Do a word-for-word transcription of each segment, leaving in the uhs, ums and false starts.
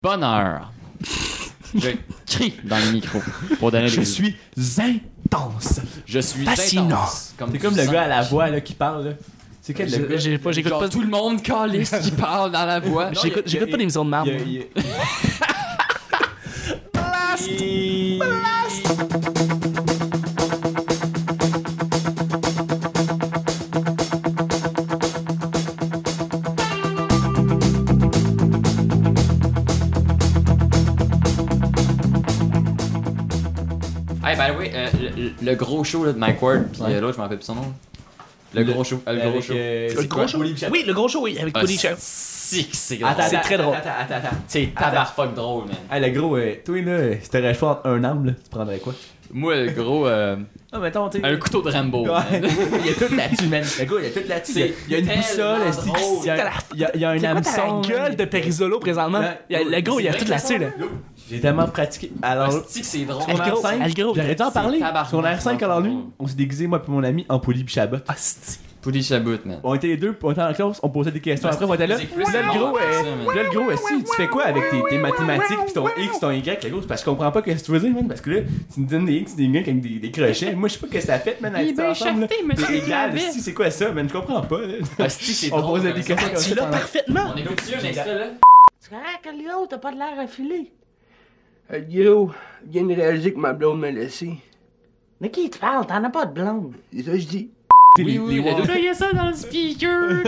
bonheur. Je crie dans le micro pour donner Je des... suis intense. Je suis fascinant. intense. C'est comme le gars à la voix là, qui parle. Là. C'est quel le gars? J'ai pas, j'écoute Genre, pas. tout le monde calisse qui parle dans la voix. Non, J'écoute, y a- j'écoute y a- pas d'émissions de marde. Il y a- il y a- Blast! Hey, by the way, euh, le, le gros show là, de Mike Ward, pis Ouais. euh, l'autre, je m'en rappelle plus son nom. Le, gros show. euh, le gros avec, show. euh, Le c'est gros quoi? show? Paulie Pichette. Oui, le gros show, oui, avec Ah, Paulie Pichette. si que c'est Attends, drôle. C'est attends, très drôle. Attends, attends, attends. C'est tabarfuck drôle, man. Hey, le gros, euh, toi là, si t'aurais le choix entre un arme, là, tu prendrais quoi? Moi, le gros, euh, Ah, mettons, tu sais. un couteau de Rambo. Ouais. man. Il y a tout là-dessus, man. Le gars, il y a tout là-dessus. C'est Il y a une tellement boussole, est-ce drôle. qu'il y a- il y a- il y a un C'est quoi ta hameçon. gueule de Périsolo présentement? Ouais. Il y a- Le gros, il y a C'est tout vrai là-dessus, que là. J'ai tellement pratiqué. Alors, Hostie que c'est drôle. Elle secondaire gros, cinq, elle gros. j'aurais dû en C'est parler. tabarnak. Secondaire cinq, alors lui, on s'est déguisé, moi et mon ami, en Paulie Chabot. Ah, c'est... Poulie Chabot, man. On était les deux, on était en classe, on posait des questions. Après, on était là. C'est plus Là, le long gros, que euh, ça, man. là, le gros, si tu fais quoi avec tes, tes mathématiques, pis ton X, ton Y, le gros, c'est parce que je comprends pas ce que tu veux dire, man. Parce que là, tu nous donnes des X, des Y avec des, des crochets. Moi, je sais pas ce que ça fait, man, avec ça ensemble. là. C'est égal, si, c'est quoi ça, man? Je comprends pas, là. Hostie, c'est On drôle. posait comme des ça. questions comme Tu ça. l'as pendant- parfaitement! On écoute-tu un extrait, là? C'est correct que Léo, t'as pas de l'air affilé. Euh, Guillaume, viens de réaliser que ma blonde m'a laissé. Mais qui te parle? T'en as pas de blonde. C'est ça que je dis. Les- Oui, oui, les le walls. double. Il y a ça dans le speaker.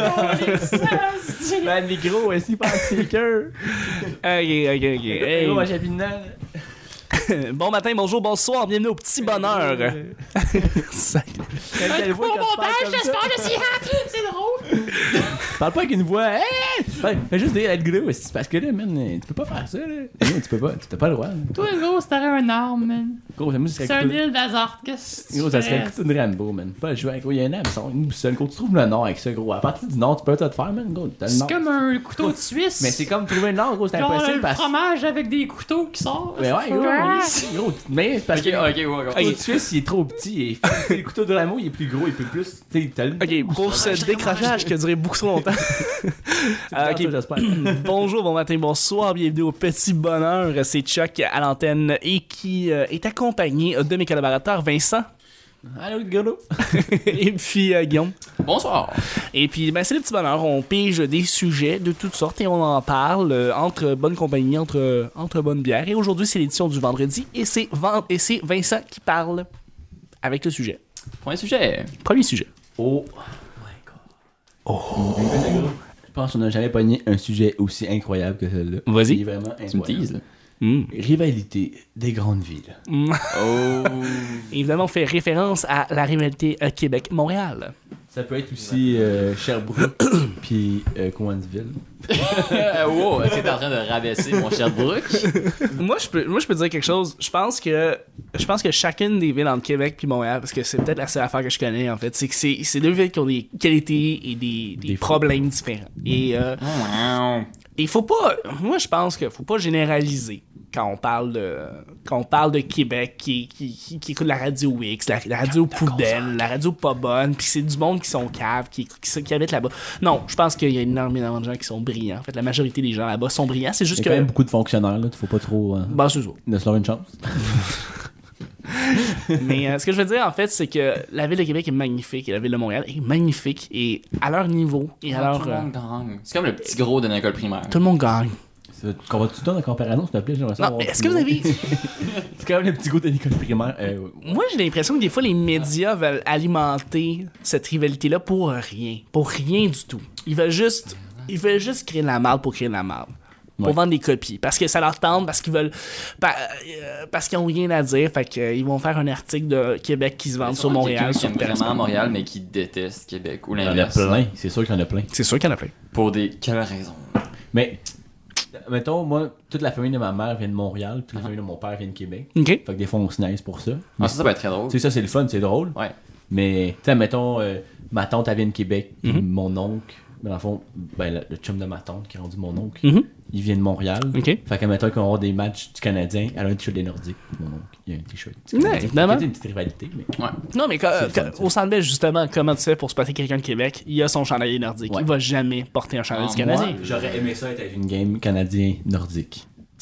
Man, les gros, aussi, pas en speaker. Ok, ok, ok. Hey. Gros, à Chapinal. Bon matin, bonjour, bonsoir, bienvenue au petit bonheur. Sac. Quand elle voit, quand tu parles comme ça. de si c'est drôle. Parle pas avec une voix. Hey! Fais fais juste dire être gros, c'est parce que là, man, tu peux pas faire ça, là. Non, tu peux pas, tu t'as pas le droit. là. Toi, gros, si t'aurais un arme, man. Gros, moi, ce C'est serait un couteau- île d'Azort. Qu'est-ce que tu Gros, ça serait le ferais? couteau de Rambo, man. Pas jouer avec. Gros, il y a un hameçon, une boussole. Gros, tu trouves le nord avec ça, gros. À partir du nord, tu peux tout te faire, man. Gros, t'as le C'est nord. comme un couteau de Suisse. Mais c'est comme trouver le nord, gros, c'est Genre impossible le parce que. fromage avec des couteaux qui sortent. Mais ouais, gros, oui, gros, mais c'est parce Ok, que. ok, ouais, Le ouais. couteau de Suisse, il est trop petit. Et le couteau de Rambo, il est plus gros, il peut plus. Tu sais, t'as le. Ok, pour ce décrochage qui a duré beaucoup trop longtemps. Ah, ok. Ok, j'espère. Bonjour, bon matin, bonsoir, bienvenue au Petit Bonheur. C'est Chuck à l'antenne et qui euh, est accompagné de mes collaborateurs Vincent Allô, le gars, là. et puis euh, Guillaume. Bonsoir. Et puis, ben, c'est le Petit Bonheur. On pige des sujets de toutes sortes et on en parle euh, entre bonne compagnie, entre, entre bonnes bières. Et aujourd'hui, c'est l'édition du vendredi et c'est, Van- et c'est Vincent qui parle avec le sujet. Premier sujet. Premier sujet. Oh. Oh. Je pense qu'on n'a jamais pogné un sujet aussi incroyable que celui-là. Vas-y. Il est vraiment Tu me incroyable. teases, là. Mm. Rivalité des grandes villes. Mm. Oh. Évidemment, on fait référence à la rivalité euh, Québec-Montréal. Ça peut être aussi euh, Sherbrooke puis euh, Cowansville. Euh, wow, c'est en train de rabaisser mon Sherbrooke. moi, je peux, moi, je peux dire quelque chose. Je pense que je pense que chacune des villes entre Québec puis Montréal, parce que c'est peut-être la seule affaire que je connais, en fait, c'est que c'est, c'est deux villes qui ont des qualités et des, des Des problèmes différents. Et euh, il faut pas... Moi, je pense qu'il faut pas généraliser quand on parle de quand on parle de Québec qui, qui, qui, qui écoute la radio X, la, la radio poubelle, la radio pas bonne, puis c'est du monde qui sont caves, qui, qui, qui habitent là-bas. Non, je pense qu'il y a énormément de gens qui sont brillants. En fait, la majorité des gens là-bas sont brillants. C'est Il y juste a que... quand même beaucoup de fonctionnaires, là. Faut pas trop. Euh, Bah, c'est ça. laisse leur une chance. Mais euh, ce que je veux dire, en fait, c'est que la ville de Québec est magnifique et la ville de Montréal est magnifique et à leur niveau et à Ah, leur... tout le euh, monde gagne. C'est comme le petit gros de l'école primaire. tout le monde gagne. Qu'on va tout le temps en comparaison, s'il te plaît, j'aimerais ça Non, avoir mais est-ce plus que vous loin. avez... C'est quand même le petit goût de l'école primaire. Euh, Moi, j'ai l'impression que des fois, les médias veulent alimenter cette rivalité-là pour rien. Pour rien du tout. Ils veulent juste... Ils veulent juste créer de la merde pour créer de la merde. Pour Ouais. vendre des copies. Parce que ça leur tente, parce qu'ils veulent... pa- euh, parce qu'ils ont rien à dire. Fait qu'ils vont faire un article de Québec qui se vend sur Montréal. Quelqu'un qui Sur aime Terrasse. vraiment Montréal, mais qui déteste Québec. Ou Il y en a l'inverse. plein, c'est sûr qu'il y en a plein. C'est sûr qu'il y en a plein. Pour des... Quelle raison? Mais, mettons, moi, toute la famille de ma mère vient de Montréal, toute la famille de mon père vient de Québec. OK. Fait que des fois, on se niaise pour ça. Ah, ça, ça va être très drôle. Tu sais, ça, c'est le fun, c'est drôle. Ouais. Mais, tu sais, mettons, euh, ma tante, elle vient de Québec, puis Mhm. mon oncle, ben, dans le fond, ben, le, le chum de ma tante, qui est rendu mon oncle, Mhm. il vient de Montréal. OK. Fait que, mettons, qu'on va avoir des matchs du Canadien, elle a un t-shirt des Nordiques. Mon oncle, il a un t-shirt du Ouais, Canadien. évidemment. C'est une petite rivalité, mais. Ouais. Non, mais quand- C'est le fun, quand- ça. au Centre Bell, justement, comment tu fais pour spotter quelqu'un de Québec? Il a son chandail nordique. Ouais. Il va jamais porter un chandail Ah, du Canadien. Moi, j'aurais aimé ça être avec une game canadien-nordique.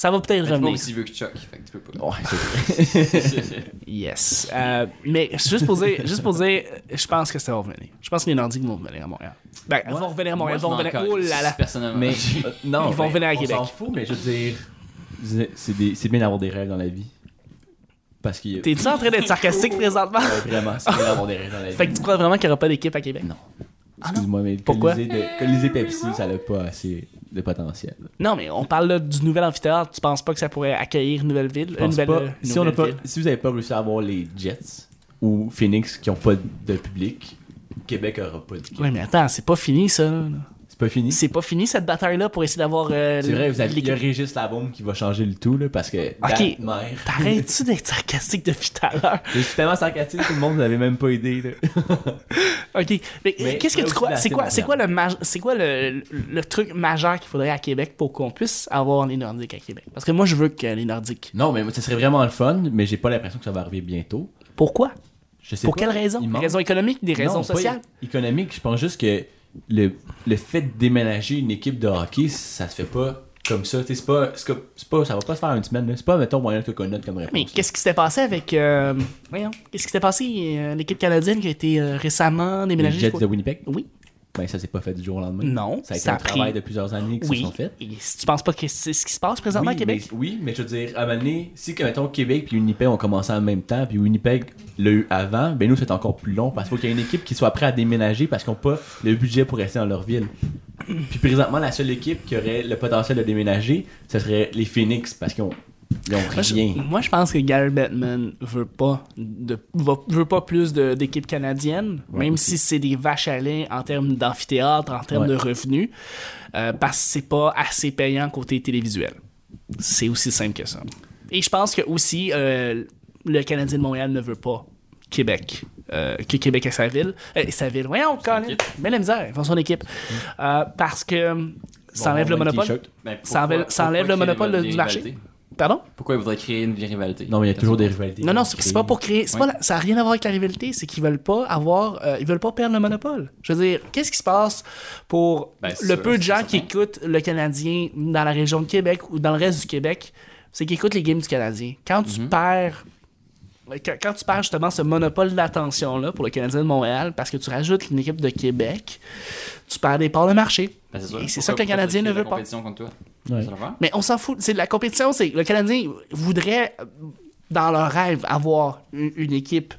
Ça va peut-être Mais t'es pas revenir. aussi vieux que Chuck, fait que tu peux pas. Ouais, c'est vrai. Yes. Euh, mais juste pour dire, juste pour dire, je pense que ça va revenir. Je pense que les Nordiques vont revenir à Montréal. Ben, ils vont revenir à Montréal, ils vont revenir. Oh là là. Personnellement. Mais euh, non, Ils vont ben, venir à on Québec. s'en fout, mais je veux dire, c'est- c'est des- c'est bien d'avoir des rêves dans la vie. Parce qu'il y a... T'es-tu en train d'être sarcastique présentement? Ouais, vraiment, c'est bien d'avoir des rêves dans la vie. Fait que tu crois vraiment qu'il n'y aura pas d'équipe à Québec? Non. Excuse-moi, mais Pourquoi? Colisée de- Colisée Pepsi, ça n'a pas assez de potentiel. Non, mais on parle là du nouvel amphithéâtre. Tu penses pas que ça pourrait accueillir une nouvelle ville? Je Une pense nouvelle, pas- euh, si, on a nouvelle pas, ville? si vous n'avez pas réussi à avoir les Jets ou Phoenix qui n'ont pas de public, Québec n'aura pas d'équipe. Ouais, mais attends, c'est pas fini ça. là. C'est pas fini. C'est pas fini cette bataille-là pour essayer d'avoir. euh, C'est vrai, vous avez, il y a l'équipe. Régis Labombe qui va changer le tout, là, parce que Ok. date mère. T'arrêtes-tu d'être sarcastique depuis tout à l'heure? Je suis tellement sarcastique, tout le monde ne l'avait même pas aidé. Là. Ok. Mais, Mais qu'est-ce que là tu aussi, crois? la C'est quoi, scène c'est quoi, le, maj- c'est quoi le, le, le truc majeur qu'il faudrait à Québec pour qu'on puisse avoir les Nordiques à Québec? Parce que moi, je veux que les Nordiques. Non, mais ça serait vraiment le fun, mais j'ai pas l'impression que ça va arriver bientôt. Pourquoi? Je sais Pour pas. quelles raisons? Il Des manque- raisons économiques? Des raisons Non, pas sociales? é- économique, je pense juste que le, le fait de déménager une équipe de hockey, ça se fait pas comme ça. T'sais, C'est pas, c'est pas, c'est pas, ça va pas se faire une semaine. Là. C'est pas, mettons, moyen que connaître comme réponse. Mais qu'est-ce qui s'était passé avec. euh, voyons. Qu'est-ce qui s'était passé? euh, l'équipe canadienne qui a été euh, récemment Les déménagée? Jets je crois- de Winnipeg, Oui. ben ça s'est pas fait du jour au lendemain. Non. Ça a été ça un a pris- travail de plusieurs années qui Oui. se sont faits. Et si tu penses pas que c'est ce qui se passe présentement Oui, à Québec? mais, oui, mais je veux dire, à un moment donné, si, que, mettons, Québec puis Winnipeg ont commencé en même temps, puis Winnipeg l'a eu avant, ben nous, c'est encore plus long parce qu'il faut qu'il y ait une équipe qui soit prête à déménager parce qu'ils n'ont pas le budget pour rester dans leur ville. Puis présentement, la seule équipe qui aurait le potentiel de déménager, ce serait les Phoenix parce qu'ils ont, ils ont Moi je, rien. moi, je pense que Gary Bettman veut pas de, va- veut pas plus de- d'équipes canadiennes, Ouais, même aussi. si c'est des vaches à lait en termes d'amphithéâtre, en termes Ouais. de revenus, euh, parce que c'est pas assez payant côté télévisuel. C'est aussi simple que ça. Et je pense que aussi euh, le Canadien de Montréal ne veut pas Québec. Euh, que Québec est sa ville. Euh, sa ville. Voyons, Colin. Mais la misère, ils font son équipe. Euh, parce que ça enlève Bon, le bon, monopole. t-shirt. Ben, Ça enlève- pourquoi- ça enlève pourquoi le monopole créer du des marché. rivalités? Pardon? Pourquoi ils voudraient créer une rivalité? Non, mais il y a toujours des rivalités. Non, non, c'est c'est pas pour créer. c'est Ouais. pas la- ça n'a rien à voir avec la rivalité, c'est qu'ils veulent pas avoir. euh, ils veulent pas perdre le monopole. Je veux dire, qu'est-ce qui se passe pour Ben, c'est le sûr, peu de c'est gens qui certain. écoutent le Canadien dans la région de Québec ou dans le reste du Québec? C'est qu'ils écoutent les games du Canadien. Quand tu perds. Quand, quand tu perds justement ce monopole d'attention-là pour le Canadien de Montréal, parce que tu rajoutes une équipe de Québec, tu perds des parts de marché. Ben, c'est sûr. Et c'est Pourquoi- ça que le pourquoi Canadien tu ne crées veut la pas. compétition contre toi? Ouais. C'est l'affaire? Mais on s'en fout. C'est de la compétition, c'est le Canadien voudrait, euh, dans leur rêve, avoir une, une équipe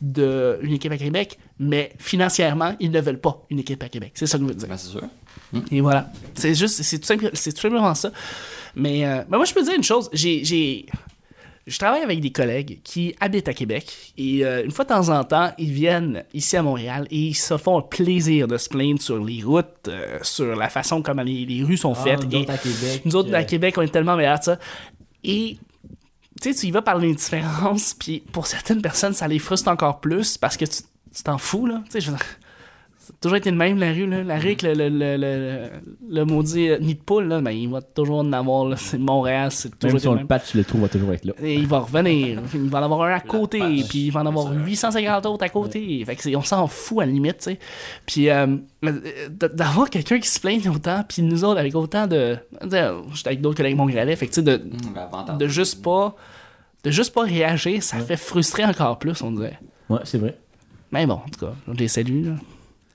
de une équipe à Québec, mais financièrement, ils ne veulent pas une équipe à Québec. C'est ça que je veux dire. Ben, c'est sûr. Et voilà. C'est juste, c'est tout, simple- c'est tout simplement ça. Mais, euh, mais moi, je peux dire une chose. J'ai, j'ai, je travaille avec des collègues qui habitent à Québec et euh, une fois de temps en temps, ils viennent ici à Montréal et ils se font un plaisir de se plaindre sur les routes, euh, sur la façon comment les, les rues sont Ah, faites. nous Et autres à Québec, nous autres, euh, à Québec, on est tellement meilleurs de ça. Et tu sais, tu y vas par les différences, puis pour certaines personnes, ça les frustre encore plus parce que tu tu t'en fous, là. Tu sais, je veux dire, ça a toujours été le même, la rue, là. La rue avec le, le, le, le, le maudit euh, nid de poule, là, ben, il va toujours en avoir, là. C'est Montréal, c'est toujours Même été si on le le même. patch, le trou va toujours être là. Et il va revenir. Il va en avoir un à côté, patch. puis il va en avoir huit cent cinquante autres à côté. Fait que c'est- on s'en fout à la limite, tu sais. Puis euh, d- d'avoir quelqu'un qui se plaigne autant, puis nous autres avec autant de. J'étais avec d'autres collègues montréalais, fait que tu sais, de, Hum, ben, avantage. de juste pas. De juste pas réagir, ça fait frustrer encore plus, on dirait. Ouais, c'est vrai. Mais bon, en tout cas, je les salue, là.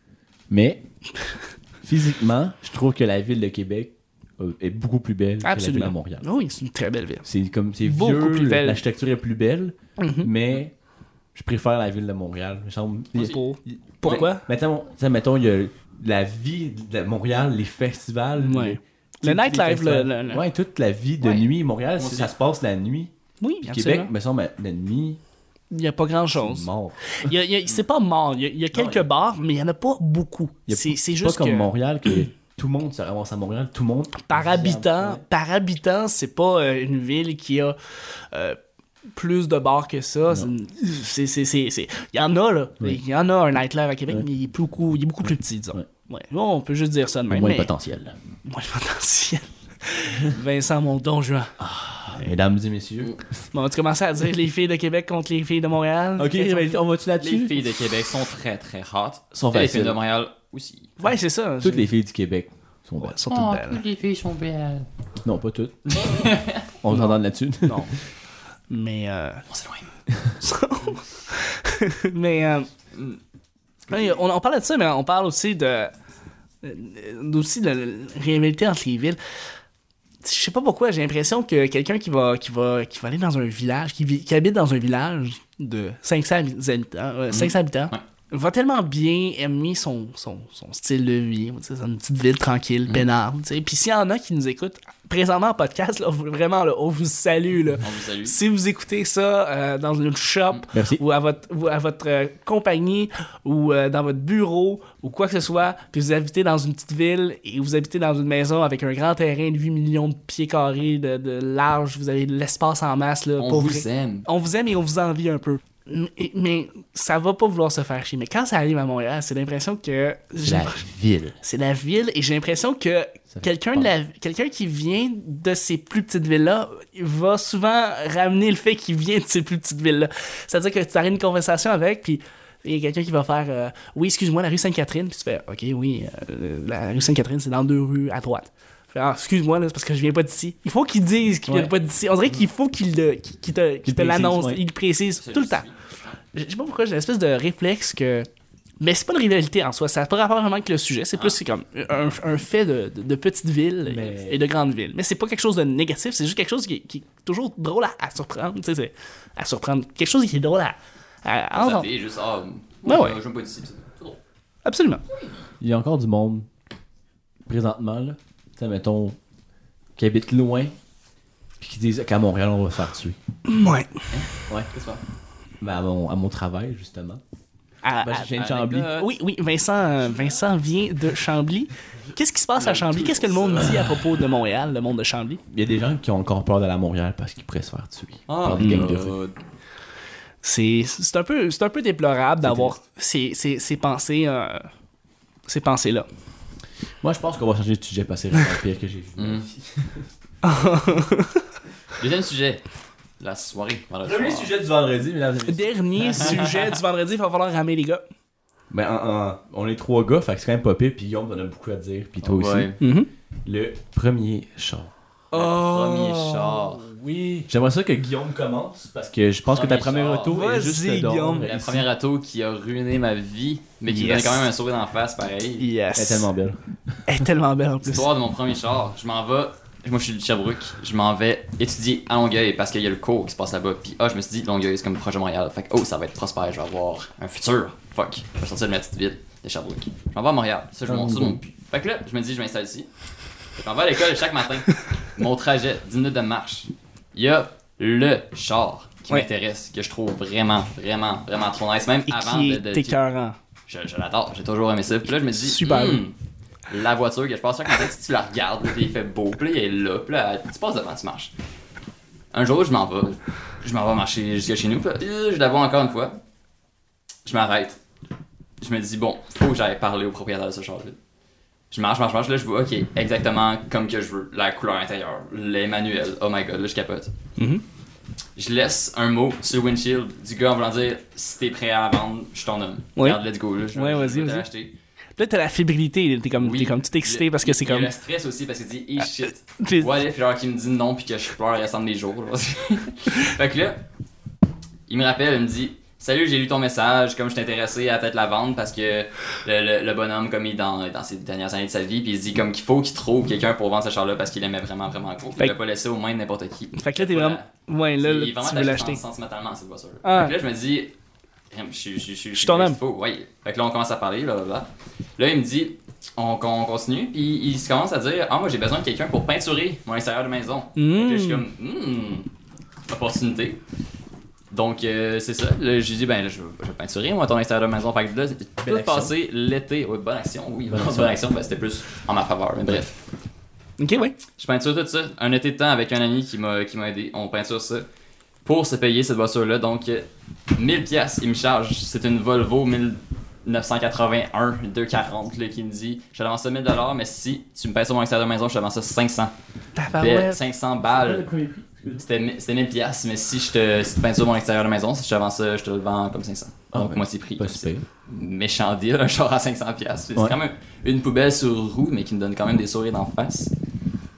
Mais, physiquement, je trouve que la ville de Québec euh, est beaucoup plus belle que la ville Absolument. de Montréal. Oui, c'est une très belle ville. C'est comme, c'est Beaucoup vieux, plus belle. l'architecture est plus belle, Mhm. mais je préfère la ville de Montréal. Me semble. Pour- il- Pourquoi? Mettons, tu sais, mettons, il y a la vie de Montréal, les festivals. Ouais. les- Le tous les nightlife, festivals. le- le- le- Ouais, toute la vie de Ouais. nuit. Montréal, Aussi. ça se passe la nuit. Oui, Puis absolument. Québec, me semble, la nuit, Il n'y a pas c'est grand-chose. mort. Il y a- il y a- C'est pas mort. Il y a, il y a quelques il y a- bars, mais il n'y en a pas beaucoup. Il y a C'est c'est pas juste comme que Montréal que tout le monde se ramasse à Montréal, tout le monde. par habitant, Ouais. par habitant, c'est pas euh, une ville qui a euh, plus de bars que ça. C'est, c'est, c'est, c'est- Il y en a, là. Oui. Il y en a un nightlife à Québec, Ouais. mais il est, beaucoup, il est beaucoup plus petit, disons. Ouais. Ouais. Bon, on peut juste dire ça de même. Moins de mais- potentiel. Moins de potentiel. Vincent Monton, Juan. Mesdames et messieurs. Bon, on tu commencer à dire les filles de Québec contre les filles de Montréal? Ok, Quelles sont- rivalité, on va-tu Les là-dessus? filles de Québec sont très très hot. Sont Et les faciles. filles de Montréal aussi. Ouais, c'est ça. Toutes les filles du Québec sont Ouais, belles. sont toutes Oh, belles. toutes les filles sont belles. Non, pas toutes. On s'entend là-dessus. Non. Mais. Euh... On s'éloigne. mais. Euh... On, on parle de ça, mais on parle aussi de. aussi de la rivalité entre les villes. Je sais pas pourquoi, j'ai l'impression que quelqu'un qui va, qui va, qui va aller dans un village, qui, vit, qui habite dans un village de cinq cents habitants, euh, cinq cents habitants, Ouais. va tellement bien aimer son, son, son style de vie. C'est une petite ville tranquille, Mm. peinarde. Puis s'il y en a qui nous écoutent présentement en podcast, là, vraiment, là, on vous salue. Là. On vous salue. Si vous écoutez ça euh, dans une shop Merci. ou à votre, ou à votre euh, compagnie ou euh, dans votre bureau ou quoi que ce soit, puis vous habitez dans une petite ville et vous habitez dans une maison avec un grand terrain de huit millions de pieds carrés de, de large, vous avez de l'espace en masse. Là, On pour vous vrai. aime. On vous aime et on vous envie un peu. Mais, mais ça va pas vouloir se faire chier. Mais quand ça arrive à Montréal, c'est l'impression que... La ville. C'est la ville et j'ai l'impression que Ça fait quelqu'un de la quelqu'un qui vient de ces plus petites villes-là va souvent ramener le fait qu'il vient de ces plus petites villes-là. C'est-à-dire que tu arrives une conversation avec, puis il y a quelqu'un qui va faire euh, oui, excuse-moi, la rue Sainte-Catherine, puis tu fais ok, oui, euh, la rue Sainte-Catherine, c'est dans deux rues à droite. Fais, ah, excuse-moi, là, c'est parce que je viens pas d'ici. Il faut qu'il dise qu'il Ouais. vient pas d'ici. On dirait qu'il faut qu'il, le, qu'il, qu'il te, qu'il te précise, l'annonce, ouais. il le précise Ça, tout le je temps. suis. Je sais pas pourquoi j'ai une espèce de réflexe que. Mais c'est pas une rivalité en soi, ça n'a pas rapport vraiment avec le sujet, c'est plus c'est comme un, un fait de, de, de petite ville Mais- et de grande ville. Mais c'est pas quelque chose de négatif, c'est juste quelque chose qui, qui est toujours drôle à, à surprendre, tu sais, c'est- à surprendre. Quelque chose qui est drôle à, à, à Ça entendre. fait juste, ah, Ouais, ouais. je viens pas d'ici. C'est drôle. Absolument. Il y a encore du monde, présentement, là, tu sais, mettons, qui habite loin, puis qui disent qu'à Montréal, on va se faire tuer. Ouais. Ouais. Qu'est-ce que Ben, à, mon, à mon travail, justement. À- Ben, à- je viens de à- Chambly. anecdote. oui, oui, Vincent, euh, Vincent vient de Chambly. Qu'est-ce qui se passe à Chambly? Qu'est-ce que le monde dit à propos de Montréal, le monde de Chambly? Il y a des gens qui ont encore peur d'aller à Montréal parce qu'ils pourraient se faire tuer. Ah, par des gangs de rue. God. C'est, c'est, un peu, c'est un peu déplorable d'avoir ces, ces, ces pensées, euh, ces pensées-là. Moi, je pense qu'on va changer de sujet parce que c'est vraiment le pire que j'ai vu. Mm. Deuxième sujet. La soirée. vendredi Premier soir. sujet du vendredi, mesdames et messieurs. Dernier sujet du vendredi, il va falloir ramener les gars. Ben, en- en- on est trois gars, fait que c'est quand même pas pire, puis Guillaume en a beaucoup à dire, puis toi aussi. Ouais. Mm-hmm. Le premier char. Le premier char. Oui. J'aimerais ça que Guillaume commence, parce que je pense que ta Premier première char. auto est Vas-y, juste Guillaume. d'or. La première auto qui a ruiné ma vie, mais qui Yes. me donne quand même un sourire d'en face, pareil. Yes. Elle est tellement belle. Elle est tellement belle en plus. L'histoire de mon premier char, je m'en vais. Moi, je suis de Sherbrooke. Je m'en vais étudier à Longueuil parce qu'il y a le cours qui se passe là-bas. Puis, ah, je me suis dit, Longueuil, c'est comme proche de Montréal. Fait que, oh, ça va être prospère, je vais avoir un futur. Fuck, je vais sortir de ma petite ville de Sherbrooke. Je m'en vais à Montréal. Ça, je monte sur mon puits. Fait que là, je me dis, je m'installe ici. Je m'en vais à l'école chaque matin. Mon trajet, dix minutes de marche. Il y a le char qui Ouais. m'intéresse, que je trouve vraiment, vraiment, vraiment trop nice. Même Et avant qui de. est de- écœurant. je, je l'adore, j'ai toujours aimé ça. Puis là, je me dis, Super. hmm, la voiture que je passe chaque matin, si tu la regardes, puis il fait beau, puis là, il est là, puis là, tu passes devant, tu marches. Un jour, je m'en vais, je m'en vais marcher jusqu'à chez nous, puis là, euh, je la vois encore une fois. Je m'arrête. Je me dis, bon, faut que j'aille parler au propriétaire de ce char-là. Je marche, marche, marche, là, je vois, ok, exactement comme que je veux, la couleur intérieure, les manuels, oh my god, là, je capote. Mhm. Je laisse un mot sur le windshield du gars en voulant dire, si t'es prêt à la vendre, je suis ton homme. Oui. Regarde, let's go, là, je, Ouais, je vas-y, vais te vas-y. l'acheter. Là, t'as la fébrilité, t'es comme, Oui. t'es comme tout excité Le- parce que c'est il y a comme. le stress aussi parce qu'il dit, hey shit. Puis- What if, genre, qu'il me dit non puis que je pleure le restant des jours. Là. Fait que là, il me rappelle, il me dit, salut, j'ai lu ton message, comme je t'ai intéressé à peut-être la vendre parce que le, le, le bonhomme, comme il est dans, dans ses dernières années de sa vie, puis il se dit comme qu'il faut qu'il trouve quelqu'un pour vendre ce char-là parce qu'il aimait vraiment, vraiment gros. Fait Il l'a pas laissé aux mains de n'importe qui. Fait que là, t'es Voilà. vraiment. Ouais, là, là, Il est vraiment tu veux l'acheter. sentimentalement cette voiture. Ah. Fait que là, je me dis, je suis je suis- je suis- Je t'en aime. faux, ouais. Fait que là, on commence à parler, là, là, là. Là, il me dit, on, on continue, puis il se commence à dire, ah, moi, j'ai besoin de quelqu'un pour peinturer mon extérieur de maison. Fait que là, je suis Mmh. comme, hmm, opportunité. Donc, euh, c'est ça. Là, j'ai dit, ben, là, je, vais- je vais peinturer, moi, ton extérieur de maison. Fait que là, tout action. passé l'été. Ouais, bonne action, oui, bonne, action. bonne action. Ben, c'était plus en ma faveur, mais bref. Ok, ouais. Je peinture tout ça. Un été de temps avec un ami qui m'a qui m'a aidé. On peinture ça pour se payer cette voiture-là. Donc, euh, mille piastres, il me charge. C'est une Volvo mille neuf cent quatre-vingt-un deux cent quarante là, qui me dit je te avance ça mille dollars, mais si tu me peintures mon extérieur de maison, je te avance ça cinq cents. Ta Fait parouette. cinq cents balles. C'était mi- c'était mille piastres, mais si je te si tu peintures mon extérieur de maison, si je te avance ça, je te le vends comme cinq cents. Ah, Donc, ben, moitié prix. Pas super. Méchant deal, un char à cinq cents piastres. C'est Ouais. quand même une poubelle sur roue, mais qui me donne quand même des sourires d'en face.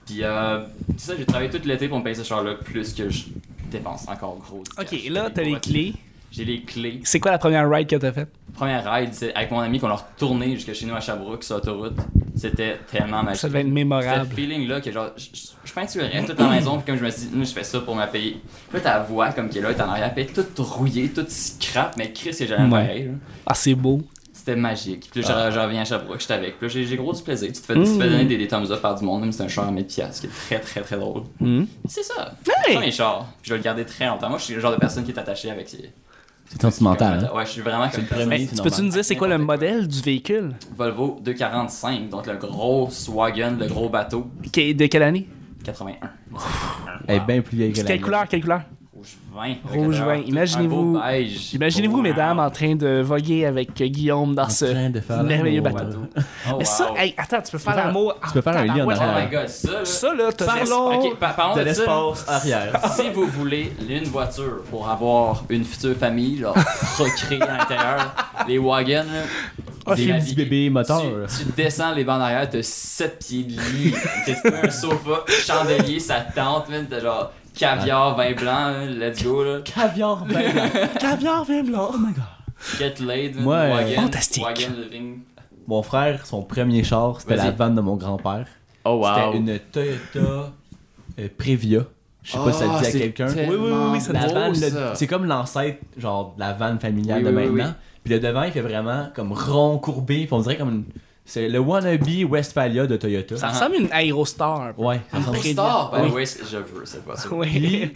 Puis, euh, c'est ça, j'ai travaillé tout l'été pour me payer ce char-là, plus que je dépense encore gros. du Ok, cash. là, J'ai t'as les voitures. clés. J'ai les clés. C'est quoi la première ride que t'as faite? Première ride, c'est avec mon ami qu'on a retourné jusqu'à chez nous à Sherbrooke sur l'autoroute. C'était tellement magique. Ça devait être C'était mémorable. ce feeling-là que genre, je, je, je peinturais toute la maison, puis comme je me suis dit, moi je fais ça pour ma payer. Puis là, ta voix comme qui est là, t'es en arrière, puis toute rouillée, toute scrap, mais Chris, c'est jamais Ouais. pareil. Là. Ah, c'est beau. C'était magique. Puis là, Ah. je, je reviens à Sherbrooke, j'étais avec. Puis là, j'ai, j'ai gros du plaisir. Tu te fais, tu te fais donner des, des thumbs up par du monde, même si c'est un char à mille piastres, ce qui est très, très, très drôle. Mm. C'est ça. Hey! C'est mes chars. Puis je vais le garder très longtemps. Moi, je suis le genre de personne qui est attachée avec ses. C'est sentimental, hein? Ouais, je suis vraiment comme le personne. premier. Mais c'est tu peux-tu normal. nous dire c'est quoi le N'importe quoi. modèle du véhicule? Volvo deux cent quarante-cinq, donc le gros wagon, le gros bateau, Qui- De quelle année? quatre-vingt-un. Elle est bien plus vieille que la Quelle mienne. couleur? Quelle couleur? Rouge vin. Rouge avec vin. un- Imaginez-vous- un beau beige. Imaginez-vous, Wow. mesdames, en train de voguer avec euh, Guillaume dans En ce train de faire merveilleux l'amour. bateau. Oh, Mais ça, wow. hey, attends, tu peux faire faire- l'amour. tu peux faire un lit en Oh arrière. my god, ça là. Ça, là, t'as Parlons Ok, pa- parlons de de ça. l'espace arrière. Si vous voulez une voiture pour avoir une future famille, genre recréer à l'intérieur, les wagons, là, Ah, c'est Des la petits vie. bébés moteurs. Tu, tu descends les bancs arrière, t'as sept pieds de lit, t'as un sofa, chandelier, ça tente, man, t'as genre caviar, vin blanc, hein, let's go là. Caviar ben blanc. Caviar vin blanc. Oh my god. Get laid, man, Moi, euh, wagon, Fantastique. wagon living. Mon frère, son premier char, c'était Vas-y. la vanne de mon grand-père. Oh C'était une Toyota euh, Previa. Je sais pas si ça Ah, dit à c'est quelqu'un. tellement Oui, oui, oui, oui, ça La beau, vanne, le- ça. c'est comme l'ancêtre genre de la vanne familiale Oui, de oui, oui, maintenant. Puis le devant, il fait vraiment comme rond, courbé. Puis on dirait comme une... C'est le wannabe Westphalia de Toyota. Ça ressemble à une Aerostar. un peu. Ouais, ça ressemble. Très Star, bien. ben Oui. oui, c'est- je veux cette voiture. Oui.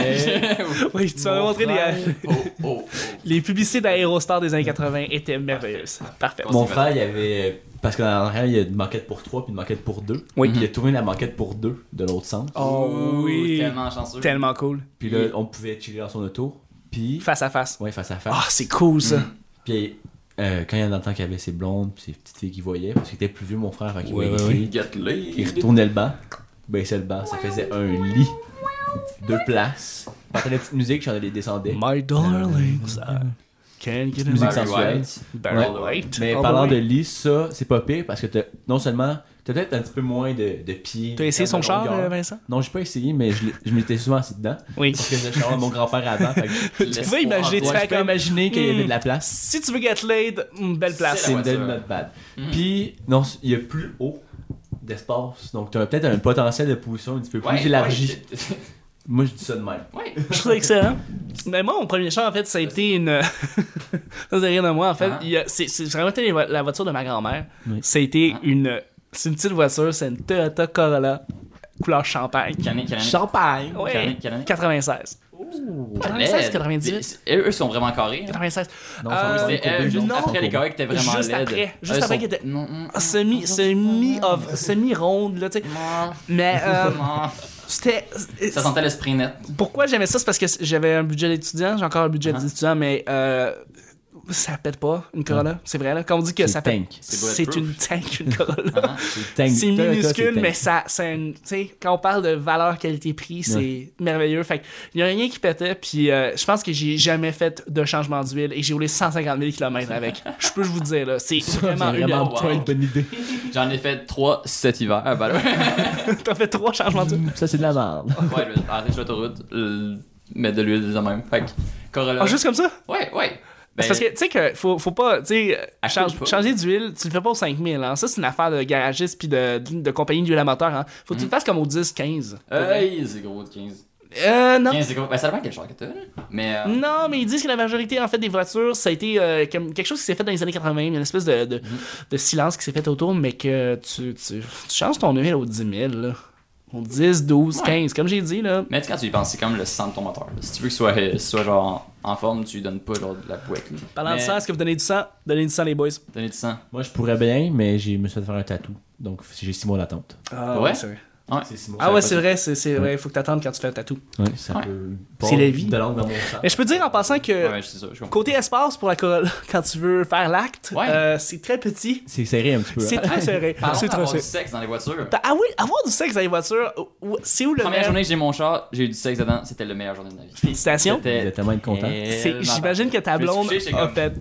Oui, tu m'as Mon montré les, frère- Oh, oh, oh. les publicités d'Aerostar des années quatre-vingts étaient merveilleuses. Parfait. Mon frère, il y avait. Parce qu'en arrière, il y a une moquette pour trois puis une moquette pour deux. Oui. Puis il a tourné la moquette pour deux de l'autre sens. Oh oui. Tellement chanceux. Tellement cool. Puis là, on pouvait chiller dans son auto. Puis. Face à face. Ouais, face à face. Ah, c'est cool ça. Puis euh, quand il y a dans le temps qu'il y avait ses blondes puis ses petites filles qu'il voyait, parce qu'il était plus vieux, mon frère, fait qu'il Ouais, voyait ouais, les ouais. filles, Get laid. il retournait le banc, baissait le banc, ça faisait un lit, deux places. Partait la petite musique, j'en allais descendais. My darlings, I can't get Musique enough. Barry sensuelle. White. Barry Ouais. White. Mais All the parlant way. de lit, ça, c'est pas pire parce que t'as, non seulement, t'as peut-être un petit peu moins de, de pieds. T'as essayé de son char, longueur. euh, Vincent? Non, j'ai pas essayé, mais je, l'ai- je m'étais souvent assis dedans. Oui. Parce que j'ai le char de mon grand-père avant. Fait que, Tu pouvais imaginer, tu ouais, fais je peux comme... imaginer qu'il y avait Hmm. de la place. Si tu veux get laid, une belle place. C'est une voiture. belle not bad. Mhm. Puis, non, il y a plus haut d'espace. Donc, tu as peut-être un potentiel de position un petit peu plus Ouais, élargi. ouais, c'est- Moi, je dis ça de même. Ouais. Je trouve excellent. Mais moi, mon premier char, en fait, ça a été une. Ça, c'est rien de moi, en fait. Ah. Il y a- C'est c'est vraiment été la voiture de ma grand-mère. Oui. Ça a été Ah. une. C'est une petite voiture, c'est une Toyota Corolla couleur champagne. Quelle année, quelle année? Champagne! Ouais. Quelle année, quelle année? quatre-vingt-seize. quatre-vingt-seize, quatre-vingt-dix. Eux, eux sont vraiment carrés. hein. quatre-vingt-seize. Non, Euh, ça C'était euh, courbé, juste non, après courbé. les carrés qui étaient vraiment Juste laides. après. Juste Eux après sont- qu'ils étaient- Non, non, Ah, Semi, semi, of, semi-ronde, là, tu sais. non, Mais, euh, non. c'était. Ça sentait l'esprit net. Pourquoi j'aimais ça? C'est parce que j'avais un budget d'étudiant, j'ai encore un budget Ah. d'étudiant, mais euh, ça pète pas, une Corolla. C'est vrai, là. Quand on dit que C'est ça pète. tank. C'est C'est bulletproof. une tank, une Corolla. Ah, Tank. C'est Toyota, minuscule, tank. mais ça, c'est un, tu sais, quand on parle de valeur qualité-prix, c'est Ouais. merveilleux. Fait il y a rien qui pétait, puis euh, je pense que j'ai jamais fait de changement d'huile et j'ai roulé cent cinquante mille kilomètres avec. Je peux vous dire, là, c'est C'est vraiment une. vraiment wow. pas une bonne idée. J'en ai fait trois cet hiver. Ah, bah, ouais, T'as fait trois changements d'huile. Ça, c'est de la merde. Ouais, je vais arrêter sur l'autoroute, euh, mettre de l'huile de même. Fait que, Corolla. Ah, juste comme ça? Ouais, ouais. Ben, C'est parce que, tu sais, que faut, faut pas, tu sais, À change- coup de pas. changer d'huile, tu le fais pas au cinq mille, hein. Ça, c'est une affaire de garagiste puis de, de, de compagnie d'huile à moteur, hein. Faut que tu le fasses comme au dix quinze. Hey, c'est gros de quinze. Euh, non. quinze, c'est gros. Ben, ça dépend quel char que t'as, là. Mais. euh, Non, mais ils disent que la majorité, en fait, des voitures, ça a été euh, comme quelque chose qui s'est fait dans les années quatre-vingts. Il y a une espèce de, de, de silence qui s'est fait autour, mais que tu, tu, tu changes ton huile au dix mille, là. Au dix, douze, Ouais. quinze, comme j'ai dit, là. Mais tu sais, quand tu y penses, c'est comme le sang de ton moteur. là. Si tu veux qu'il soit, euh, soit genre en, en forme, tu lui donnes pas genre de la bouette. Là. Parlant Mais- de sang, est-ce que vous donnez du sang? Donnez du sang, les boys. Donner du sang. Moi, je pourrais bien, mais j'ai me suis fait faire un tatou. Donc, j'ai six mois d'attente. Ah, Ouais? c'est vrai. Ouais. C'est six mois. Ah ouais, c'est vrai, c'est c'est vrai. Faut que t'attendes quand tu fais un tatou. Ouais, ça Ouais. peut. C'est la vie. De langue dans mon sang. Mais je peux dire en passant que Ouais, c'est ça, je comprends. côté espace pour la Corolla, quand tu veux faire l'acte, Ouais. euh, c'est très petit. C'est serré un petit peu. C'est hein. très serré. Parlons C'est très d'avoir du serré. sexe dans les voitures. Ah oui, avoir du sexe dans les voitures, où- c'est où le Première meilleur? journée que j'ai mon char, j'ai eu du sexe dedans, c'était la meilleure journée de ma vie. Félicitations. Vous êtes tellement content. C'est- tellement J'imagine que ta Peux-tu blonde coucher, j'étais a comme- fait.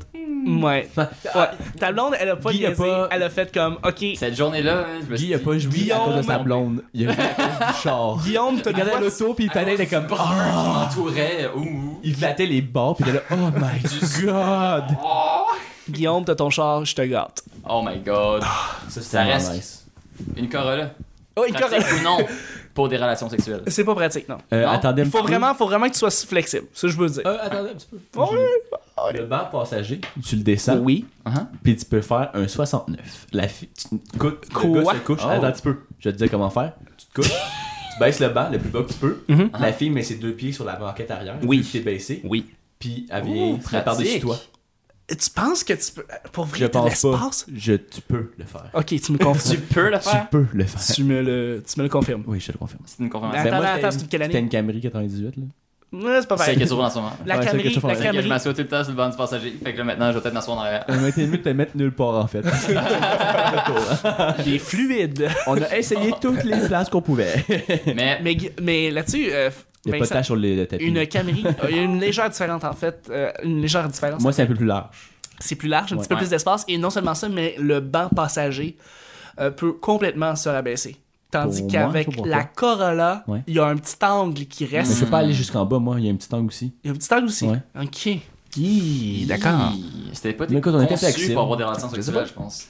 Ouais. ouais. Ta blonde, elle a pas Guy a niaisé, pas- elle a fait comme, ok, Cette journée-là, je me suis Guy a dit, pas joui à cause de sa blonde. Il a joui à cause du char. Guillaume, t'as Il regardait des fois- l'auto pis il fallait être comme. qui Ah! m'entourait. Ouh. Il flattait les bords pis il était là. Oh my god! Guillaume, t'as ton char, je te gâte. Oh my god. Ça, Ça reste nice. une Corolla. Oh, il Pratique ou non pour des relations sexuelles. C'est pas pratique, non. Euh, Non, attendez un Il faut petit peu. vraiment, faut vraiment que tu sois flexible. Ça, je veux dire. Euh, attendez un petit peu. Ouais. Le banc passager, tu le descends. Oui. Uh-huh. Puis tu peux faire un soixante-neuf. La fille, tu te couches, le Quoi? gars se couche. Oh. Attends un petit peu. Je vais te dire comment faire. Tu te couches, tu baisses le banc le plus bas que tu peux. Mhm. La fille met ses deux pieds sur la banquette arrière. Oui. Tu t'es baissé. Oui. Puis elle vient Ouh, se mettre par-dessus pratique. toi. Tu penses que tu peux. Pour Je vrai, t'as pense pas. l'espace? Je, tu peux le faire. Ok, tu me confirmes. Tu peux le Tu faire. peux le faire. tu, me le, tu me le confirmes. Oui, je te le confirme. C'est une confirmation. Attends, Ben, moi, attends, c'était c'est quelle année? C'était une Camry quatre-vingt-dix-huit. Là. Ouais, c'est pas C'est pareil. que tu roules en ce moment. La Ouais, c'est Camry, quelque chose la pour C'est que je Camry. m'assois tout le temps sur le banc du passager. Fait que là maintenant, je vais peut-être m'asseoir en arrière. On a été mieux de te mettre nulle part en fait. Il est fluide. On a essayé toutes les places qu'on pouvait. Mais Mais, mais là-dessus, euh, Il n'y a pas de Vincent, tache sur le tapis. une Camry, euh, il y a une légère différence en fait. euh, une légère différence. Moi, c'est un peu plus large. C'est plus large, un Ouais. petit peu Ouais. plus d'espace. Et non seulement ça, mais le banc passager euh, peut complètement se rabaisser. Tandis Pour qu'avec moi, pas pour la Corolla, Ouais. il y a un petit angle qui Mais reste. je peux pas aller jusqu'en bas, moi. Il y a un petit angle aussi. Il y a un petit angle aussi. Ouais. Ok. Hi, d'accord. Hi, C'était pas Mais écoute, on était conçu flexible. pour avoir des relations Je sais sexuelles, pas. je pense.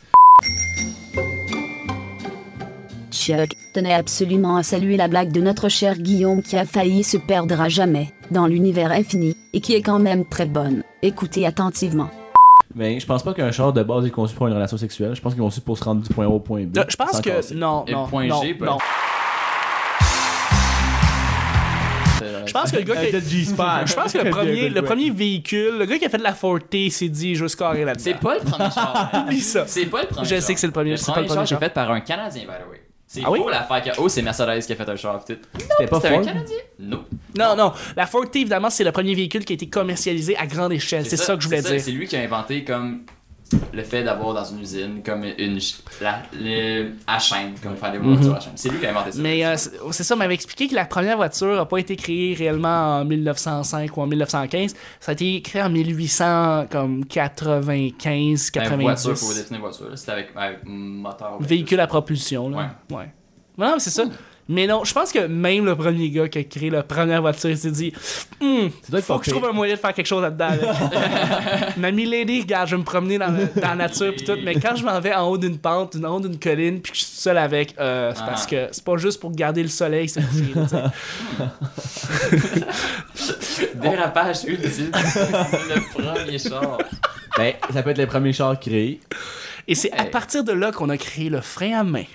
Chuck tenait absolument à saluer la blague de notre cher Guillaume qui a failli se perdre à jamais dans l'univers infini et qui est quand même très bonne. Écoutez attentivement. Mais je pense pas qu'un char de base est conçu pour une relation sexuelle. Je pense qu'il est conçu pour se rendre du point A au point B. Là, je pense sans que. casser. Non, Et non. point non, G, pas- non. Je pense que le gars qui a- Je pense que le premier, le premier véhicule, le gars qui a fait de la Forte s'est dit, je vais se carrer là-dedans. C'est pas le premier char. Oublie ça. C'est pas le premier Je char. sais que c'est le premier- Le c'est pas le premier char qui est char. fait par un Canadien, by the way. C'est Ah oui? faux l'affaire que. Oh, c'est Mercedes qui a fait un char pis tout. C'était pas C'était un Ford. Canadien? Non. Non, non. La Forte, évidemment, c'est le premier véhicule qui a été commercialisé à grande échelle. C'est ça que je voulais c'est ça, dire. C'est lui qui a inventé comme le fait d'avoir dans une usine comme une ch- la, le, à chaîne, comme faire des voitures à chaîne. C'est lui qui a inventé ça. Mais euh, c'est c'est ça, on m'avait expliqué que la première voiture n'a pas été créée réellement en mille neuf cent cinq ou en mille neuf cent quinze. Ça a été créé en mille huit cents, comme quatre-vingt-quinze, Ben, quatre-vingt-dix. voiture, faut définir voiture. là. C'était avec, avec moteur. ouais. Véhicule à propulsion, là. Ouais. Non, mais c'est ça. Mais non, je pense que même le premier gars qui a créé la première voiture, il s'est dit Hum, Ça doit être faut pas que je pire. trouve un moyen de faire quelque chose là-dedans. Avec. Ma milady, regarde, je vais me promener dans, le- dans la nature pis tout, mais quand je m'en vais en haut d'une pente, en haut d'une colline, puis que je suis seul avec, euh, c'est Ah. parce que c'est pas juste pour garder le soleil, c'est coucher, là, tu sais. Dérapage ultime. Le premier char. Ben, ça peut être le premier char créé. Et c'est à Hey. partir de là qu'on a créé le frein à main.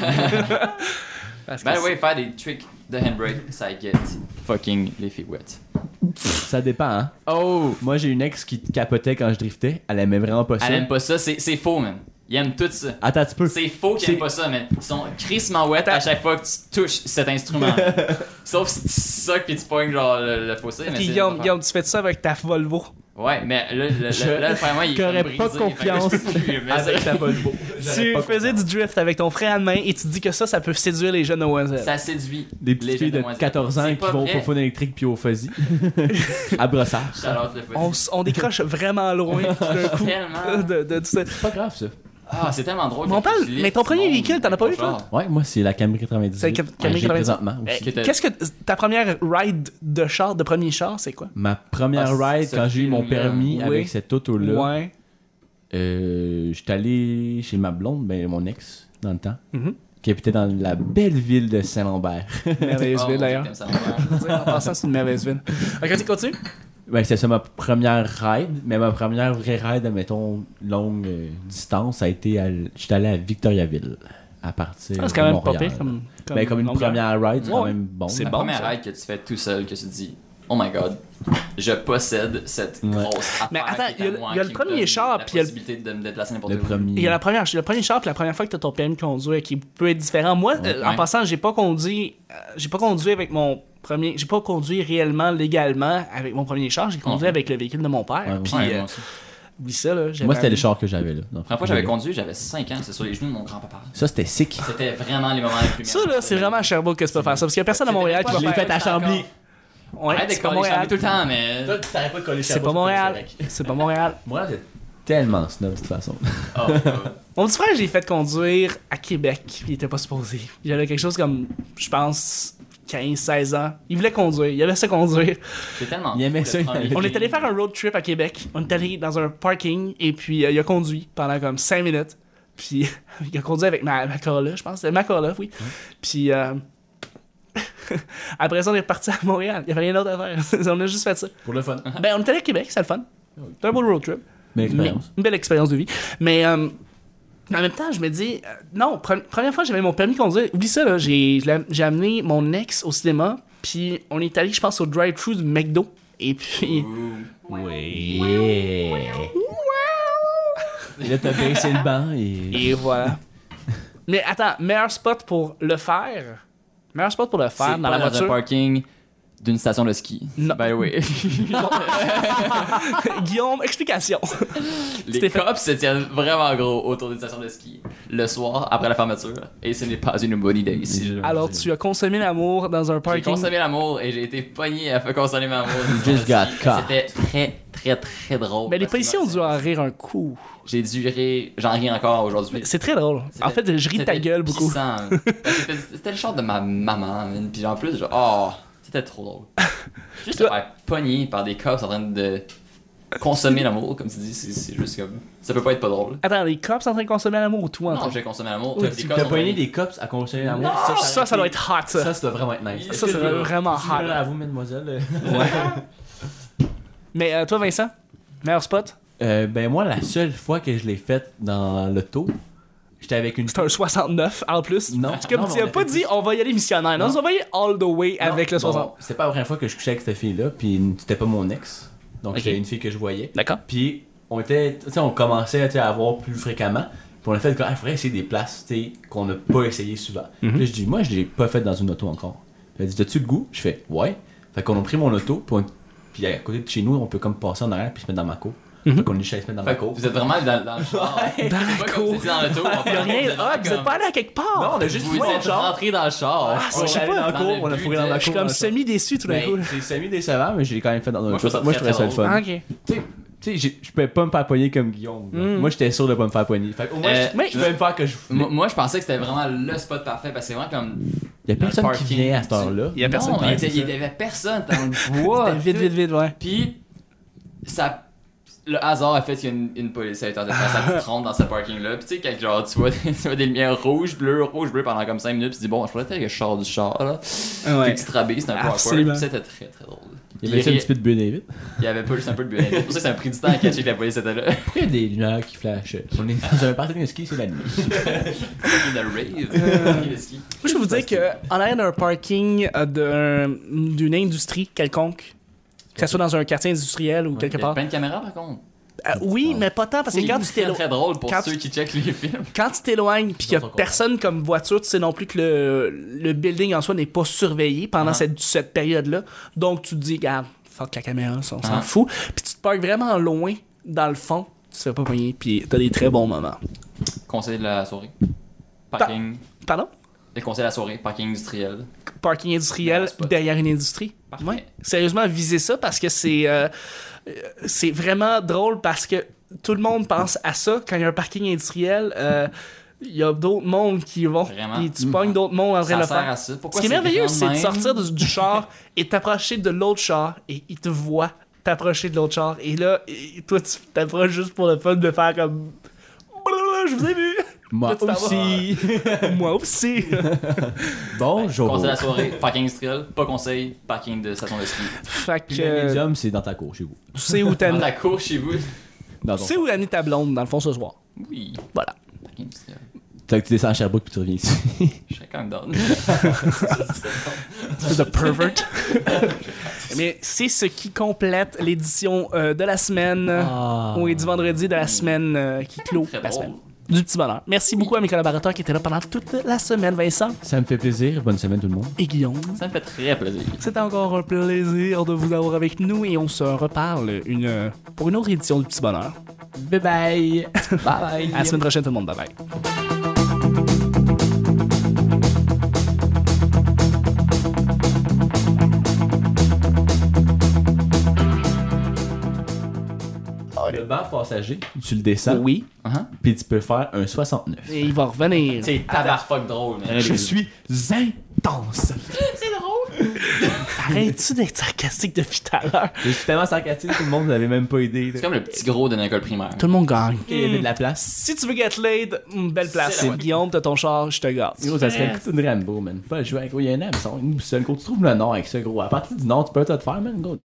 Parce que By the c'est- way, faire des tricks de handbrake, ça get fucking les filles wet. Ça dépend, hein. Oh! Moi, j'ai une ex qui capotait quand je driftais. Elle aimait vraiment pas ça. Elle aime pas ça, c'est c'est faux, man. Ils aiment tout ça. Attends, tu peux. C'est faux qu'ils C'est- aiment pas ça, man. Ils sont crissement wet à chaque fois que tu touches cet instrument. Sauf si tu sucks pis tu pognes genre le, le fossé. mais Ok, c'est- Guillaume, Guillaume, tu fais ça avec ta Volvo. Ouais, mais là, le, Je- le, là, vraiment, il est j'aurais comme pas brisé, confiance fait que je peux plus, mais avec ça- ta Volvo. Tu faisais du drift avec ton frein à main et tu dis que ça, ça peut séduire les jeunes demoiselles. Ça séduit. Des les petites filles jeunes de demoiselles. quatorze ans C'est qui pas vont au vrai. fun électrique puis au fuzzy. À brossard. Charlotte le fuzzy. On, s- on décroche vraiment loin d'un coup Tellement. de, de tout ça. C'est pas grave, ça. Ah, c'est tellement drôle. Mais on que parle- tu lis mais ton du premier monde véhicule, t'en as pas eu, genre. toi? Ouais, moi, c'est la Camry quatre-vingt-dix-huit. C'est la Cam- Camry Ouais, j'ai quatre-vingt-dix-huit. présentement aussi. Qui était- Qu'est-ce que ta première ride de char, de premier char, c'est quoi? Ma première Ah, ride, ce quand j'ai eu mon film-là. permis Oui. avec cette auto-là, Ouais. euh, j'étais allé chez ma blonde, ben, mon ex, dans le temps, Mhm. qui habitait dans la belle ville de Saint-Lambert. Merveilleuse Oh, ville mon d'ailleurs. Dieu, t'aimes ça, mon père. En passant, c'est une merveilleuse ville. Ok, tu continues? Ben, c'était ça ma première ride, mais ma première vraie ride, mettons, longue euh, distance, ça a été à... l- J'étais allé à Victoriaville, à partir Ah, c'est quand de même pas Montréal. pire comme, comme, Ben, comme une longueur. première ride, c'est quand Ouais. même bon. C'est La bon, première ça. ride que tu fais tout seul, que tu te dis, oh my god, je possède cette Ouais. grosse affaire. Mais attends, qui est il y a à le- moi, il y a le qui me premier donne char, la puis il y a le- possibilité de me déplacer n'importe Le où. premier. Il y a la première, le premier char puis la première fois que tu as ton permis de conduire qui peut être différent. Moi, euh, en Ouais. passant, j'ai pas conduit euh, j'ai pas conduit avec mon premier j'ai pas conduit réellement légalement avec mon premier char, j'ai conduit Mhm. avec le véhicule de mon père. Ouais, Puis Ouais, euh, moi aussi. oublie ça là, j'avais Moi, c'était un- le char que j'avais là. La première fois que j'avais conduit, j'avais cinq ans, c'est sur les genoux de mon grand-papa. Ça, c'était sick. C'était vraiment les moments les plus Ça là, c'est vraiment à Sherbrooke que tu peux faire ça parce qu'il y a personne à C'était Montréal pas qui va Je l'ai faire fait à Chambly. Ouais, Arrête de c'est pas coller Montréal. tout le temps, mais. t'arrêtes pas de coller C'est pas Montréal. C'est pas Montréal. Moi, tellement snob de toute façon. Oh, euh, Mon petit frère, j'ai fait conduire à Québec, puis il était pas supposé. Il avait quelque chose comme, je pense, quinze seize ans. Il voulait conduire, il aimait ça conduire. c'est tellement. Il aimait fou, ça, le il premier avait- On est film. allé faire un road trip à Québec. On est allé dans un parking, et puis euh, il a conduit pendant comme cinq minutes. Puis il a conduit avec ma, ma Corolla, je pense. C'était ma Corolla, oui. Puis euh, après ça, on est reparti à Montréal. Il y avait rien d'autre à faire. On a juste fait ça. Pour le fun. Ben, on est allé à Québec, c'est le fun. C'était un beau road trip. Belle Mais- expérience. une belle expérience de vie. Mais euh, en même temps, je me dis, euh, non, pre- première fois que j'avais mon permis de conduire, oublie ça, là, j'ai, je l'ai- j'ai amené mon ex au cinéma, puis on est allé, je pense, au drive-thru du McDo. Et puis. Oui. Et là, t'as baissé le banc et. Et voilà. Mais attends, meilleur spot pour le faire. Meilleur spot pour le C'est faire dans pas la dans un voiture. parking d'une station de ski. Non. By the way. Guillaume, explication. Les C'était fait- cops se tiennent vraiment gros autour d'une station de ski le soir après la fermeture et ce n'est pas une bonne idée ici. Alors, tu as consommé l'amour dans un J'ai parking. consommé l'amour et j'ai été pogné à faire consommer l'amour. Just got caught. C'était très, très, très drôle. Mais les parce que policiers ont moi, dû en rire un coup. J'ai dû rire, j'en ris encore aujourd'hui. C'est très drôle. En fait, je ris de ta C'était gueule beaucoup. puissant. C'était c'était le chant de ma maman, man. Puis en plus, genre, oh, c'était trop drôle. Juste se faire pogner par des cops en train de consommer l'amour, comme tu dis, c'est c'est juste comme. Ça peut pas être pas drôle. Attends, les cops sont en train de consommer l'amour ou toi en Non, train j'ai consommé l'amour. Oui, Des tu cops t'as ont pogné pogné. des cops à consommer l'amour. Ça, ça doit être hot, ça. Ça, ça doit vraiment être nice. Ça, ça doit être vraiment hot. À vous, mademoiselle. Mais euh, toi, Vincent, meilleur spot? Euh, ben moi, la seule fois que je l'ai faite dans l'auto, j'étais avec une... C'est un soixante-neuf en plus. Non. C'est comme Non, tu mais on as a pas fait dit dix. on va y aller missionnaire. Non, Non. on va y aller all the way avec le bon, soixante. C'était pas la première fois que je couchais avec cette fille-là, puis c'était pas mon ex. Donc Ok. c'était une fille que je voyais. D'accord. Puis on était, tu sais, on commençait tu sais, à voir plus fréquemment. Puis on a fait il faudrait essayer des places tu sais, qu'on n'a pas essayé souvent. Mhm. Puis là, je dis, moi, je l'ai pas fait dans une auto encore. Puis elle dit, as-tu le goût? Je fais, ouais. Fait qu'on a pris mon auto, puis, on- puis à côté de chez nous, on peut comme passer en arrière puis se mettre dans ma cour. Mhm. Fait qu'on est juste allé se mettre dans ma Fait que cour. vous êtes vraiment dans, dans le char. Dans la C'est pas comme cour. si c'était dans le tour. Il y a rien. Ah, vous êtes pas allé à quelque part. Non, on a juste Vous fourré dans le êtes char. rentré dans le char. Ah, c'est- On je est sais allé pas. dans la Dans cour, le on a but fourré dans de- la Je suis cour. comme dans le char. semi-déçu tout d'un coup. Ben, c'est semi-décevant, mais je l'ai quand même fait dans Moi, notre je trouve auto. ça Moi, je très, trouvais ça le très fun. Ah, ok. Tu sais, tu sais, j'ai- je pouvais pas me faire pogner comme Guillaume. là. Mm. Moi, j'étais sûr de pas me faire pogner. Fait au moins, Euh, je- mais- je pouvais me faire que je. Moi, moi, je pensais que c'était vraiment le spot parfait parce que c'est vraiment comme. Il y a personne le qui parking, venait à cette tu- heure-là. Il y a personne Non, qui il vient, était- c'est il y avait personne dans le bois. C'était vite, vite, vite, ouais. Puis, ça. Le hasard a fait qu'il y a une, une police à l'état de faire sa petite ronde dans ce parking-là. Puis, tu sais, quand genre, tu vois, tu vois des lumières rouges, bleues, rouges, bleues pendant comme cinq minutes, puis tu dis, bon, je pourrais peut-être que je sors du char, là. Ouais. Tes petites rabais, c'était un peu awkward. Absolument. Puis c'était très, très drôle. Il y avait un petit peu de bulle vite. Il y avait pas juste un peu de bulle. C'est pour ça que ça a pris du temps à catcher que la police était là. Pourquoi il y a des lumières qui flashent? On est dans un parking de ski, c'est la nuit. Il y a une rave. Le ski. Moi, je peux vous dire qu'en arrière d'un parking euh, d'un- d'une industrie quelconque, que ce soit dans un quartier industriel ou quelque Il y a part. plein de caméras par contre. Euh, oui, mais pas tant, parce que C'est quand tu très, t'élo- très drôle pour quand ceux tu- qui checkent les films. quand tu t'éloignes puis qu'il y Ils a sont contents. personne comme voiture, tu sais non plus que le, le building en soi n'est pas surveillé pendant Ah. cette, cette période-là. Donc tu te dis, regarde, fuck la caméra, on s'en Ah. fout. Puis tu te parques vraiment loin dans le fond, tu te fais pas pogner, puis t'as des très bons moments. Conseil de la soirée. Parking. Pardon? Les conseils de la soirée. Parking industriel. Parking industriel Meilleur spot. derrière une industrie. Parfait. Ouais. Sérieusement, visez ça parce que c'est euh, euh, c'est vraiment drôle parce que tout le monde pense à ça quand il y a un parking industriel. euh, Il y a d'autres mondes qui vont, Vraiment. puis tu pognes d'autres mondes en train de Ça le sert faire. à ça. Pourquoi Ce qui est merveilleux, grand c'est de même? sortir du, du char et t'approcher de l'autre char et il te voit t'approcher de l'autre char. Et là, et toi, tu t'approches juste pour le fun de faire comme. Je vous ai vu! Moi Là, tu t'en vas. aussi. Moi aussi! Bonjour. Conseil de la soirée. Parking industriel. Pas conseil. Parking de station de ski. Fait que. Puis le euh, médium, c'est dans ta cour, chez vous. tu sais où Dans t'as la cour chez vous. Dans Tu ton sais où amener ta blonde, dans le fond, ce soir. Oui. Voilà. Parking industriel. Fait que tu descends à Sherbrooke puis tu reviens ici. Je serais quand même down. The pervert. Mais c'est ce qui complète l'édition euh, de la semaine. Ah. Oui, du vendredi de la semaine euh, qui clôt Très la drôle. semaine. Du petit bonheur. Merci beaucoup à mes collaborateurs qui étaient là pendant toute la semaine, Vincent Ça me fait plaisir. Bonne semaine tout le monde. et Guillaume. Ça me fait très plaisir. C'est encore un plaisir de vous avoir avec nous et on se reparle une, pour une autre édition du petit bonheur. Bye bye. Bye bye. À la semaine prochaine, tout le monde. Bye bye. Le banc passager, tu le descends, Oui. Uh-huh. puis tu peux faire un soixante-neuf. Et il va revenir. C'est tabarfuck drôle, man. Je suis intense. C'est drôle. Arrête-tu d'être sarcastique depuis tout à l'heure? Je suis tellement sarcastique que tout le monde n'avait même pas idée. C'est comme le petit gros d'une école primaire. Tout le monde gagne. Il y avait de la place. Si tu veux get laid, une belle place. C'est la Guillaume, t'as ton char, je te garde. Gros, ça serait le couteau de Rambo, man. Pas le jouer avec gros, il y a un hameçon. Il nous seul. Gros, tu trouves le nord avec ça, gros. À partir du nord, tu peux tout faire, man, gros.